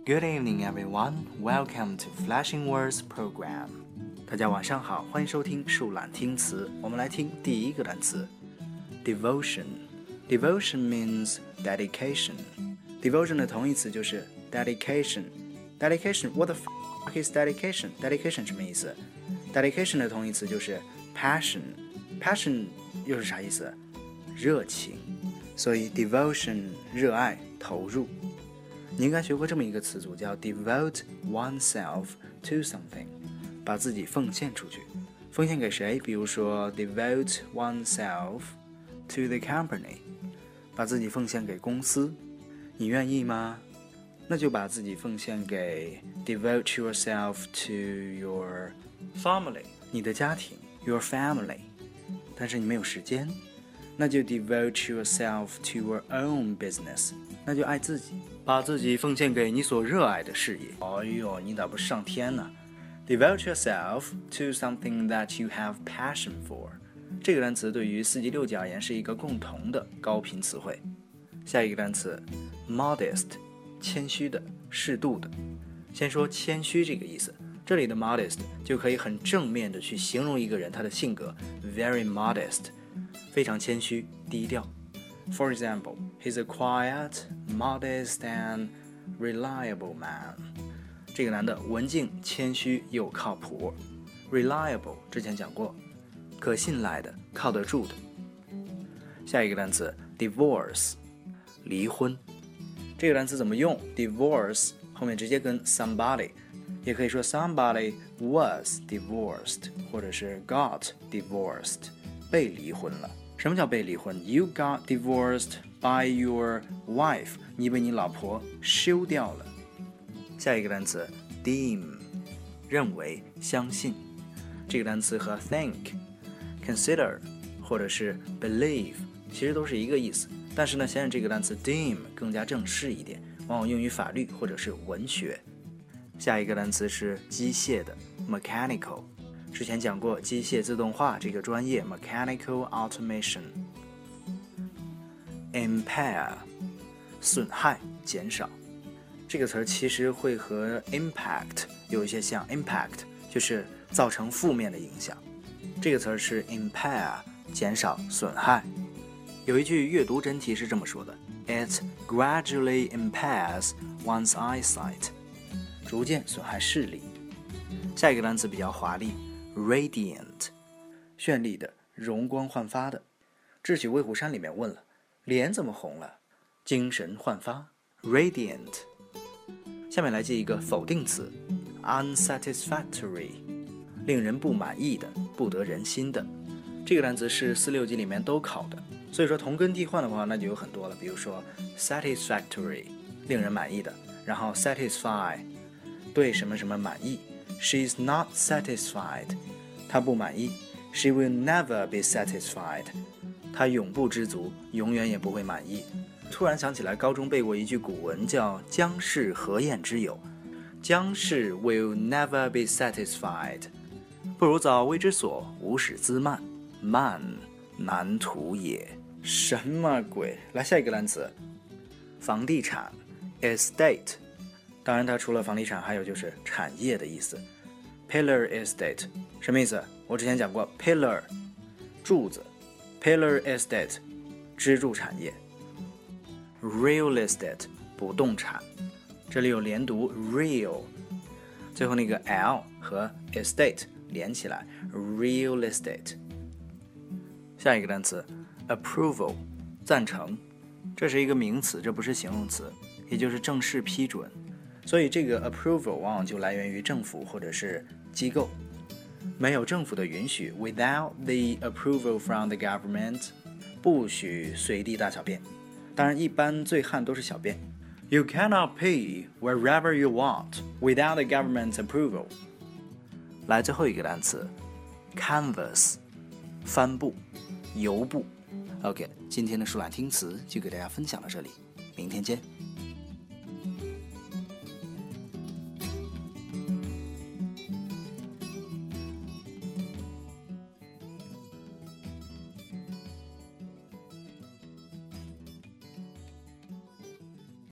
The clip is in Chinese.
Good evening, everyone. Welcome to Flashing Words program. 大家晚上好，欢迎收听树懒听词。我们来听第一个单词 Devotion. Devotion means dedication. Devotion 的同义词就是 dedication. Dedication, what the fuck is dedication? Dedication 什么意思？ Dedication 的同义词就是 passion. Passion 又是啥意思？热情。所以 devotion 热爱投入。你应该学过这么一个词组叫 devote oneself to something， 把自己奉献出去。奉献给谁？比如说 devote oneself to the company， 把自己奉献给公司。你愿意吗？那就把自己奉献给 devote yourself to your family， 你的家庭 your family。但是你没有时间，那就 devote yourself to your own business， 那就爱自己，把自己奉献给你所热爱的事业。哎呦，你咋不上天呢？ Devote yourself to something that you have passion for。 这个单词对于4级6级而言是一个共同的高频词汇。下一个单词 modest， 谦虚的，适度的。先说谦虚这个意思，这里的 modest 就可以很正面的去形容一个人他的性格 very modest， 非常谦虚低调。 For example, he's a quiet, modest and reliable man。 这个男的文静谦虚又靠谱。 Reliable 之前讲过，可信赖的，靠得住的。下一个单词 divorce， 离婚。这个单词怎么用？ divorce 后面直接跟 somebody， 也可以说 somebody was divorced， 或者是 got divorced， 被离婚了。什么叫被离婚？ You got divorced by your wife， 你被你老婆休掉了。下一个单词 deem， 认为相信。这个单词和 think、consider 或者是 believe 其实都是一个意思，但是呢，显然这个单词 deem 更加正式一点，往往用于法律或者是文学。下一个单词是机械的 mechanical， 之前讲过机械自动化这个专业 mechanical automation。 impair 损害减少，这个词其实会和 impact 有一些像， impact 就是造成负面的影响，这个词是 impair 减少损害。有一句阅读真题是这么说的， It gradually impairs one's eyesight， 逐渐损害视力。下一个单词比较华丽 radiant， 绚丽的，容光焕发的。智取威虎山里面问了，脸怎么红了？精神焕发 radiant。 下面来记一个否定词 unsatisfactory， 令人不满意的，不得人心的。这个单词是4、6级里面都考的，所以说同根替换的话那就有很多了，比如说 satisfactory 令人满意的，然后 satisfy 对什么什么满意。 She's not satisfied， 她不满意。 She will never be satisfied， 她永不知足，永远也不会满意。突然想起来高中背过一句古文叫将是何晏之有，将是 will never be satisfied， 不如早为之所，无始滋慢，慢难图也。什么鬼？来下一个单词房地产 estate， 当然它除了房地产还有就是产业的意思。 pillar estate 什么意思？我之前讲过 pillar 柱子， pillar estate 支柱产业。 real estate 不动产，这里有连读 real， 最后那个 l 和 estate 连起来 real estate。 下一个单词 approval 赞成，这是一个名词，这不是形容词，也就是正式批准，所以这个 approval 往往就来源于政府或者是机构。没有政府的允许 without the approval from the government， 不许随地大小便，当然一般醉汉都是小便。 You cannot pee wherever you want without the government's approval。 来最后一个单词 canvas 帆布油布。 OK， 今天的树懒听词就给大家分享到这里，明天见。